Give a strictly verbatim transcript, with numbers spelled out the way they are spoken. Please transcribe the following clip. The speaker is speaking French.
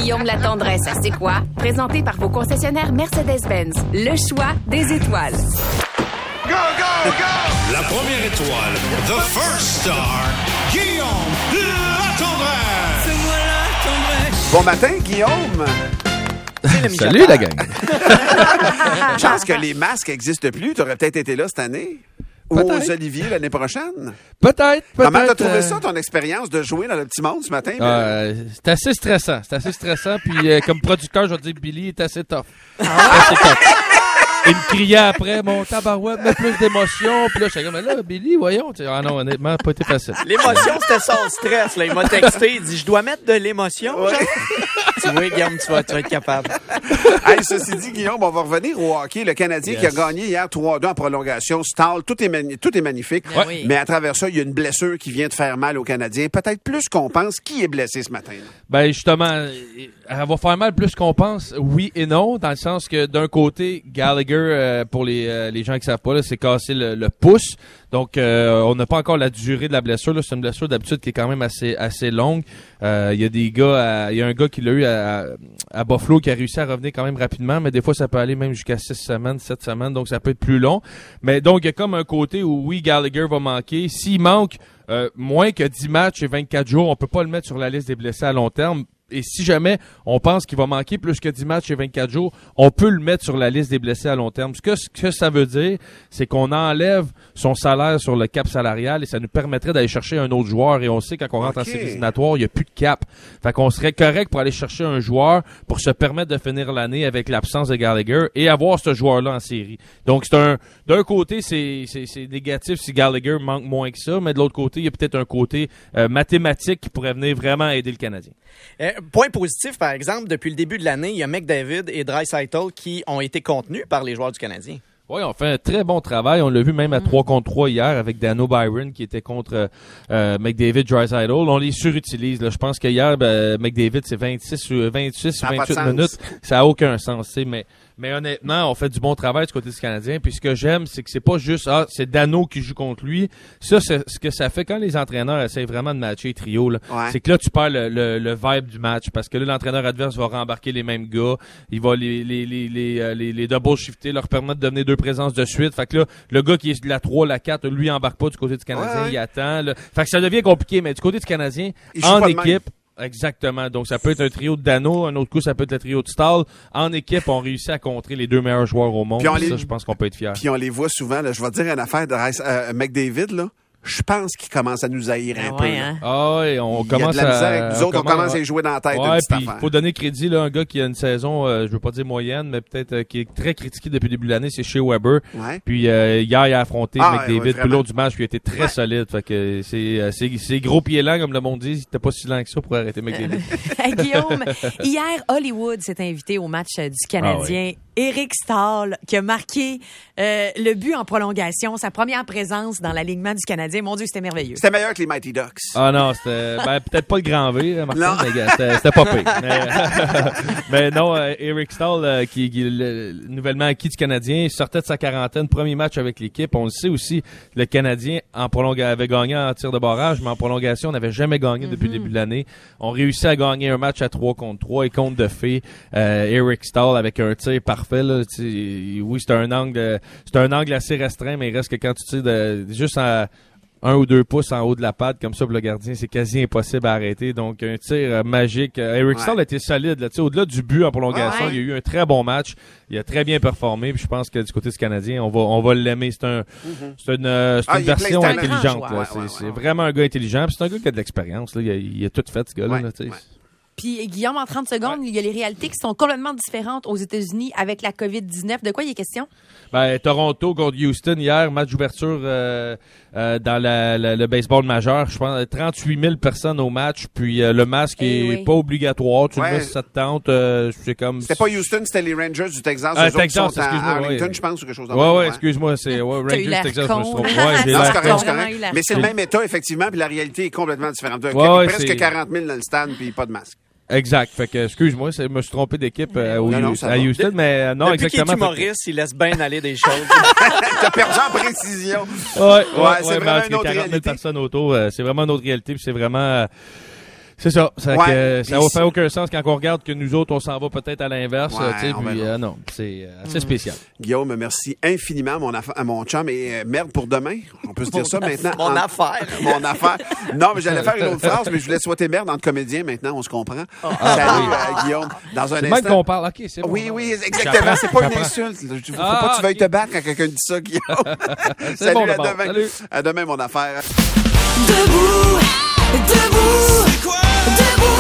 Guillaume la tendresse, c'est quoi? Présenté par vos concessionnaires Mercedes-Benz. Le choix des étoiles. Go, go, go! La première étoile, the first star, Guillaume la tendresse. C'est moi la tendresse. Bon matin, Guillaume. Salut la gang. Chance que les masques n'existent plus. Tu aurais peut-être été là cette année. Ou aux Oliviers l'année prochaine. Peut-être, peut-être. Comment t'as trouvé euh... ça, ton expérience de jouer dans le petit monde ce matin? Euh, c'est assez stressant. C'est assez stressant. Puis euh, comme producteur, je vais te dire, Billy est assez tough. Ah. Assez tough. Il me criait après, mon tabarouette, mets plus d'émotion. Puis là, je suis comme, mais là, Billy, voyons. Ah non, honnêtement, pas été facile. L'émotion, c'était son stress. Là. Il m'a texté, il dit, je dois mettre de l'émotion. Ouais. Tu vois, Guillaume, tu vas, tu vas être capable. Hey, ceci dit, Guillaume, on va revenir au hockey. Le Canadien yes. qui a gagné hier trois deux en prolongation. Stahl, tout est, mani- tout est magnifique. Ouais. Oui. Mais à travers ça, il y a une blessure qui vient de faire mal aux Canadiens. Peut-être plus qu'on pense. Qui est blessé ce matin? Là? Ben, justement, elle va faire mal plus qu'on pense. Oui et non, dans le sens que d'un côté, Gallagher, euh, pour les, euh, les gens qui ne savent pas, là, c'est cassé le, le pouce. Donc, euh, on n'a pas encore la durée de la blessure. Là. C'est une blessure d'habitude qui est quand même assez assez longue. Il euh, y a des gars, il y a un gars qui l'a eu à, à Buffalo qui a réussi à revenir quand même rapidement, mais des fois ça peut aller même jusqu'à six semaines, sept semaines, donc ça peut être plus long. Mais donc, il y a comme un côté où oui, Gallagher va manquer. S'il manque euh, moins que dix matchs et vingt-quatre jours, on peut pas le mettre sur la liste des blessés à long terme. Et si jamais on pense qu'il va manquer plus que dix matchs et vingt-quatre jours, on peut le mettre sur la liste des blessés à long terme. Ce que, ce que ça veut dire, c'est qu'on enlève son salaire sur le cap salarial et ça nous permettrait d'aller chercher un autre joueur. Et on sait quand on rentre okay. en séries éliminatoires, il n'y a plus de cap. Fait qu'on serait correct pour aller chercher un joueur pour se permettre de finir l'année avec l'absence de Gallagher et avoir ce joueur-là en série. Donc, c'est un, d'un côté, c'est, c'est, c'est négatif si Gallagher manque moins que ça, mais de l'autre côté, il y a peut-être un côté euh, mathématique qui pourrait venir vraiment aider le Canadien. Euh, point positif, par exemple, depuis le début de l'année, il y a McDavid et Draisaitl qui ont été contenus par les joueurs du Canadien. Oui, on fait un très bon travail. On l'a vu même à trois contre trois hier avec Dan O'Brien qui était contre euh, McDavid, Draisaitl. On les surutilise. Là. Je pense que hier, ben, McDavid, c'est vingt-six ou vingt-six ou vingt-huit minutes. Ça n'a aucun sens. Mais, mais honnêtement, on fait du bon travail du côté du Canadien. Puis ce que j'aime, c'est que c'est pas juste ah, c'est Dano qui joue contre lui. Ça, c'est ce que ça fait quand les entraîneurs essayent vraiment de matcher trio. Là. Ouais. C'est que là, tu perds le, le, le vibe du match parce que là, l'entraîneur adverse va rembarquer les mêmes gars. Il va les, les, les, les, les, les double shifter, leur permettre de donner deux présences de suite. Fait que là, le gars qui est de la trois, la quatre, lui, il embarque pas du côté du Canadien. Ouais. Il attend. Là. Fait que ça devient compliqué. Mais du côté du Canadien, il en équipe... Exactement. Donc, ça peut être un trio de Dano. Un autre coup, ça peut être le trio de Stahl. En équipe, on réussit à contrer les deux meilleurs joueurs au monde. Ça, les... je pense qu'on peut être fiers. Puis on les voit souvent. Là, je vais te dire une affaire de euh, McDavid, là. Je pense qu'il commence à nous haïr un ah peu. Ouais, hein? Ah oui, on il commence y a de la misère à... avec nous autres, on, on commence à y jouer dans la tête. Ouais, puis il faut donner crédit là, à un gars qui a une saison, euh, je veux pas dire moyenne, mais peut-être euh, qui est très critiqué depuis le début de l'année, c'est Shea Weber. Ouais. Puis euh, hier, il a affronté ah, McDavid. Ouais, puis l'autre du match, puis il a été très ouais. solide. Fait que c'est, euh, c'est, c'est gros pieds lents, comme le monde dit. C'était pas si lent que ça pour arrêter McDavid. Hey, Guillaume, hier, Hollywood s'est invité au match du Canadien. Ah, oui. Eric Stahl, qui a marqué euh, le but en prolongation, sa première présence dans l'alignement du Canadien. Mon Dieu, c'était merveilleux. C'était meilleur que les Mighty Ducks. Ah non, c'était ben, peut-être pas le grand V, Martin, mais c'était, c'était pas pire. Mais, mais non, euh, Eric Stahl, euh, qui, qui le, nouvellement acquis du Canadien, sortait de sa quarantaine, premier match avec l'équipe. On le sait aussi, le Canadien en prolonga- avait gagné en tir de barrage, mais en prolongation, on n'avait jamais gagné mm-hmm. depuis le début de l'année. On réussit à gagner un match à trois contre trois et contre de fait. Euh, Eric Stahl avec un tir parfait. Là, oui, c'est un angle, c'est un angle assez restreint, mais il reste que quand tu tires de, juste à un ou deux pouces en haut de la patte, comme ça pour le gardien, c'est quasi impossible à arrêter. Donc, un tir euh, magique. Eric Stahl ouais. a été solide. Là, au-delà du but en prolongation, ouais. il y a eu un très bon match. Il a très bien performé. Puis je pense que du côté du Canadien, on va, on va l'aimer. C'est, un, mm-hmm. c'est une, c'est ah, une version intelligente. Là. Ouais, c'est, ouais, c'est ouais. vraiment un gars intelligent. Puis c'est un gars qui a de l'expérience. Là. Il, a, il a tout fait, ce gars-là. Ouais, là, ouais. Puis, Guillaume, en trente secondes, ouais. il y a les réalités qui sont complètement différentes aux États-Unis avec la covid dix-neuf. De quoi il est question? Ben, Toronto contre Houston hier, match d'ouverture euh, euh, dans la, la, le baseball majeur. Je pense trente-huit mille personnes au match, puis euh, le masque eh est oui. pas obligatoire. Tu ouais. le mets si ça te tente. Euh, c'est comme... C'était pas Houston, c'était les Rangers du Texas. Ah, Texas, sont excuse-moi. À Arlington, ouais. je pense, ou quelque chose comme ça. Ouais, ouais, excuse-moi. C'est ouais, Rangers du Texas, je me trompe. Ouais, j'ai non, l'air c'est correct, c'est correct. Mais c'est le même état, effectivement, puis la réalité est complètement différente. Ouais, ouais, presque c'est... quarante mille dans le stade, puis pas de masque. Exact. Fait que, excuse-moi, je me suis trompé d'équipe euh, au, non, non, à Houston, mais non, depuis exactement. Depuis qu'il est humoriste, il laisse bien aller des choses. T'as perdu en précision. Ouais, ouais, ouais, c'est ouais vraiment une autre quarante mille personnes autour. Euh, c'est vraiment une autre réalité, puis c'est vraiment... Euh, C'est ça. Ça Ouais, que, ça puis ne fait aucun sens quand on regarde que nous autres, on s'en va peut-être à l'inverse. Ouais, tu sais, on puis verra. euh, non, c'est euh, assez spécial. Guillaume, merci infiniment à mon, aff- à mon chum. Et euh, merde pour demain. On peut se dire ça maintenant. Mon En- affaire. Mon affaire. Non, mais j'allais faire une autre phrase, mais je voulais souhaiter merde entre comédiens maintenant, on se comprend. Salut, euh, Guillaume. Dans un C'est même instant. qu'on parle. OK, c'est bon. Oui, oui, exactement. J'apprends, C'est pas une j'apprends. insulte. Il faut Ah, pas que tu veuilles ok. te battre quand quelqu'un dit ça, Guillaume. C'est Salut, bon, à d'abord. demain. Salut. À demain, mon affaire. Debout, debout, debout,